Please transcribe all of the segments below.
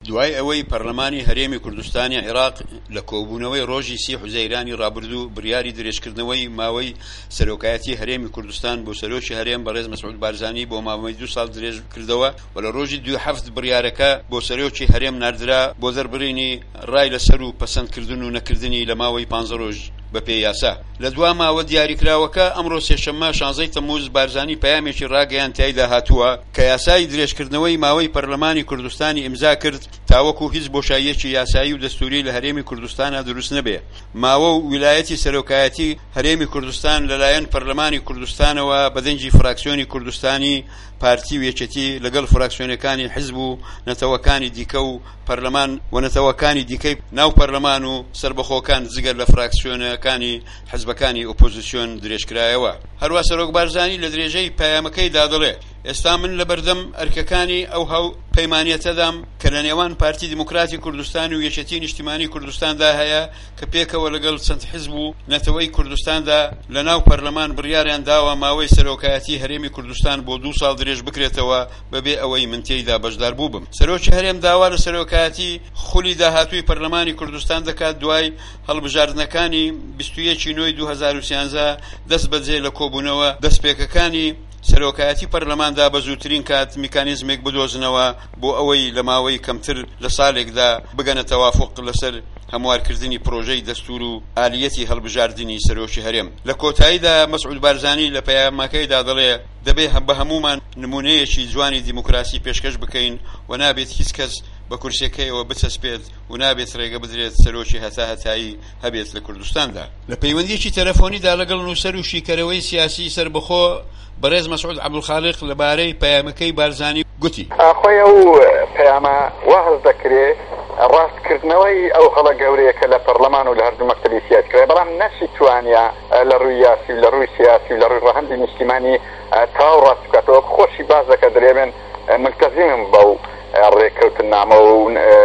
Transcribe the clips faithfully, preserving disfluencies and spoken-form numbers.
دوای ئەوەی پەرلەمانی هەرێمی کوردستانی عێراق لە کۆبوونەوەی ڕۆژی سی حوزەیرانی ڕابردوو بڕیاری درێژکردنەوەی ماوەی سەرۆکایەتی هەرێمی کوردستان بۆ سەرۆکی هەرێم بەڕێز مەسعود بارزانی بۆ ماوەی دوو ساڵ درێژ کردەوە و لە ڕۆژی دوو هەفت بڕیارەکە بۆ سەرۆکی هەرێم ناردرا بۆ دەربڕینی ڕای لەسەر و پەسەندکردن و نەکردنی لە ماوەی پانزە ڕۆژ بە پێی یاسا. لە دوا ماوە دیاریکراوەکە ئەمڕۆ سێشەممە شانزەی تەمموز بارزانی پەیامێکی ڕاگەیان تایدا هاتووە کە یاسای درێژکردنەوەی ماوەی پەرلەمانی کوردستانی ئیمزا کرد تاوەکو هیچ بۆشاییەکی یاسایی و دەستوری لە هەرێمی کوردستانە دروست نەبێ. ماوە و ویلایەتی سەرۆکایەتی هەرێمی کوردستان لەلایەن پەرلەمانی کوردستانەوە بەدەنجی فراکسیۆنی کوردستانی پارتی و یەکێتی لەگەڵ فراکسیۆنەکانی حیزب و نەتەوەکانی دیکە و پەرلەمان و نەتەوەکانی دیکەی ناو پەرلەمان و سربەخۆکان جگەر لە فراکسیۆنەکانی حزبەکانی ئۆپۆزیسیۆن درێژکرایەوە. هەروە سەرۆک بارزانی لە درێژەی پەیامەکەیدا دەڵێ ئێستا من لە بەردەم ئەرکەکانی ئەو هەو پەیمانیەتەدام کە لە نێوان پارتی دیموکراتی کوردستان و یەکێتی نیشتیمانی کوردستاندا هەیە کە پێکەوە لەگەڵ چەند حیزب و نەتەوەی کوردستاندا لە ناو پەرلەمان بڕیاریان داوە ماوەی سەرۆکایەتی هەرێمی کوردستان بۆ دوو ساڵ درێژ بکرێتەوە بەبێ ئەوەی من تێیدا بەشدار بووبم. سەرۆکی هەرێم داوا لە سەرۆکایەتی خولی داهاتووی پەرلەمانی کوردستان دەکات دوای هەڵبژاردنەکانی بیست و یەکی نۆی دوو هەزار و سیانزە دەست بەجێ لە کۆبوونەوە دەستپێکەکانی سەرۆکایەتی پەرلەماندا بە زووترین کات میکانیزمێک بدۆزنەوە بۆ ئەوەی لە ماوەی کەمتر لە ساڵێکدا بگەنە تەوافق لەسەر هەموارکردنی پرۆژەی دەستور و ئالیەتی هەڵبژاردننی سەرۆکی هەرێم. لە کۆتاییدا مەسعود بارزانی لە پەیامەکەیدا دەڵێ دەبێ بە هەمومان نمونەیەکی جوانی دیموکراسی پێشکەش بکەین و نابێت هیچ کەس بە کورسەکەیەوە بچەسپێت و نابێت ڕێگە بدرێت سەرۆکی هەتا هەتایی هەبێت لە کوردستاندا. لە پەیوەندیەکی تەلەفۆنیدا لەگەڵ نووسەر و شیکەرەوەی سیاسی سەربەخۆ بەڕێز مەسعود عەبدولخالق لەبارەی پەیامەکەی بارزانی گوتی خۆی ئەو پەیامە وا هەست دەکرێت ڕاستکردنەوەی ئەو هەڵە گەورەیە کە لە پەرلەمان و لە هەردوو مەکتەبی سیاسی کرا بەڵام نەشی توانیا لە ڕووی یاسی لە ڕووی سیاسی لە ڕووی ڕەهەندی نیشتیمانی تاو ڕاست بکاتەوە خۆشی باز دەکە دەرێبن ملتەزیمم بەو ڕێککەوتنامە و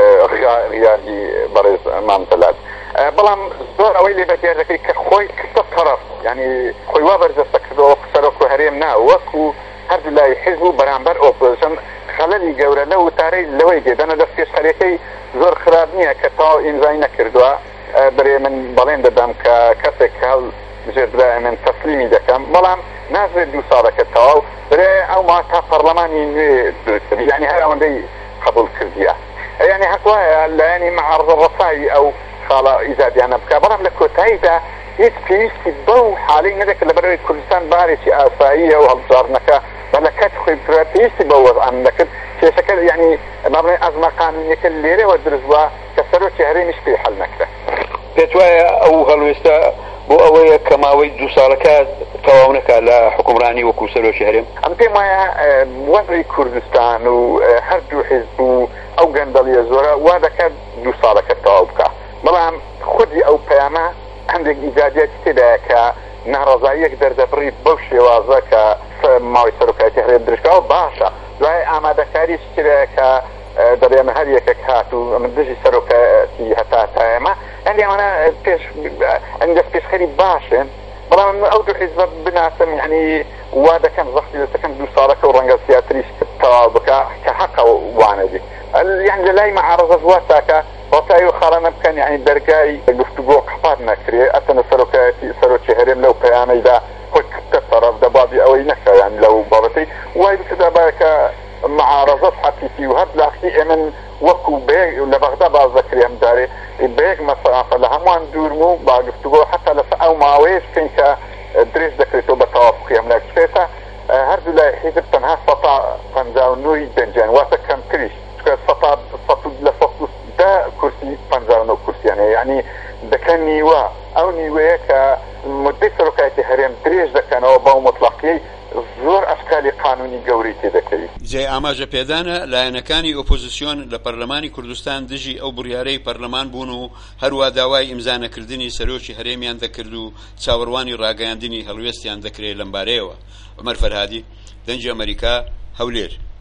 ڕیادی بەڕێز مامتەلات بەڵام زۆر ئەوەی لێ بەدیار دەکەی کە خۆی کردە تەرەف یعنی خۆی وا بەرجەستە کردەوە سەرۆک هەرێم نا وەکو هەردوو لای حیزب و بەرامبەر ئۆپۆزیسیۆن خەلەلی گەورە لە وتارەی لەوەی دێدەنە دەست پێشخەرەکەی زۆر خراپ نییە کە تاو ئیمزای نەکردووە بەرێ من بەڵێن دەدەم کە کەسێک هەڵ بژێردرا من تەسلیمی دەکەم بەڵام نازێت دوو ساڵەکە تەواو برێ ئەو ما تا پەرلەمانی نوێ درستنی یعنی هەر ئەوەندەی قبول کردیە یعنی حەقوایە لە ینی مەعارەضە ڕەسایی ئەو خاڵە ئیزادیانە بکە بەڵام لە کۆتاییدا هیچ پێویستی بەو حالەی نەدەکە لە بەرەوەی کوردستان بارێکی ئاساییە و هەڵبژاردنەکە بە لە کەت خۆی پێویستی بە وەزعان دەکرد کێشەکە یعنی مەبنای ئەزمە قانونیەکە لێرەوە دروست بووە کە سەرۆکی هەرێمیش پێی حەل نەکرا. پێت وایە ئەو هەڵوێستە بۆ ئەوەیە کە ماوەی دوو ساڵەکە تەواو نەکات لە حکومڕانی وەکو سەرۆکی هەرێم؟ ئەم پێم وایە وەزعی کوردستان و هەردوو حیزب و ئەو گەندەڵیە زۆرە وا دەکات دوو ساڵەکە تەواو بکە بەڵام خودی ئەو پەیامە هەندێک ئیجادیەتی تێدایە کە ناڕەزاییەک دەردەبڕی بەو شێوازە کە ماوەی سەرۆکایەتی هەرێم درێژکراوە باشە دوای ئامادەکاریش تێدایە کە دەڵێن هەر یەکێک هات و من دژی سەرۆکایەتی هەتا تایەمە ئەندی ئەمانە پێش ئەندەست پێشخەری باشن بەڵام ئەو دوو حیزبە بناسم یعنی وا دەکەن زەختی دەستەکەن دوو ساڵەکە و ڕەنگە زیاتریش تەواو بکە کە حەقە وانەبی یعنی لە لای مەعارەضە وا تاکە ڕۆتایی و خاڵانە بکەن یعنی دەرگای گفتوگۆ قەپات نەکرێ ئەتەنە سەرۆکایەتی سەرۆکی هەرێم لەو پەیامەیدا خۆی کردە تەرەف دەبابی ئەوەی نەکە یعنی لەو بابەتەی وای بکردا باەکە معارضات حقيقي وهاد لاختي من وكو بيج لبغدا باز ذكري هم داري بيج مثلا فلهمان دورمو باقفتو حتى لف او ماويش كنك دريس ذكريتو بتوافقي هم لاك سفيتا هردو لا حزب تنها سطا فنزاو نوي دنجان واتا كم كريش سطا سطو لفصل دا كرسي فنزاو نو كرسي يعني يعني دكان نيوا او نيوه كمدي سركايتي هريم دريس دكان او باو مطلقي زۆر ئەشکالی قانونی گەوری تێدەکەوێت. جێ ئاماژە پێدانە لایەنەکانی ئۆپۆزیسیۆن لە پەرلەمانی کوردستان دژی ئەو بڕیارەی پەرلەمان بوون و هەروە داوای ئیمزانەکردنی سەرۆکی هەرێمیان دەکرد و چاوەڕوانی ڕاگەیاندنی هەڵوێستیان دەکرێت لەم بارەیەوە. عومەر فەرهادی، دەنجی ئەمریکا، هەولێر.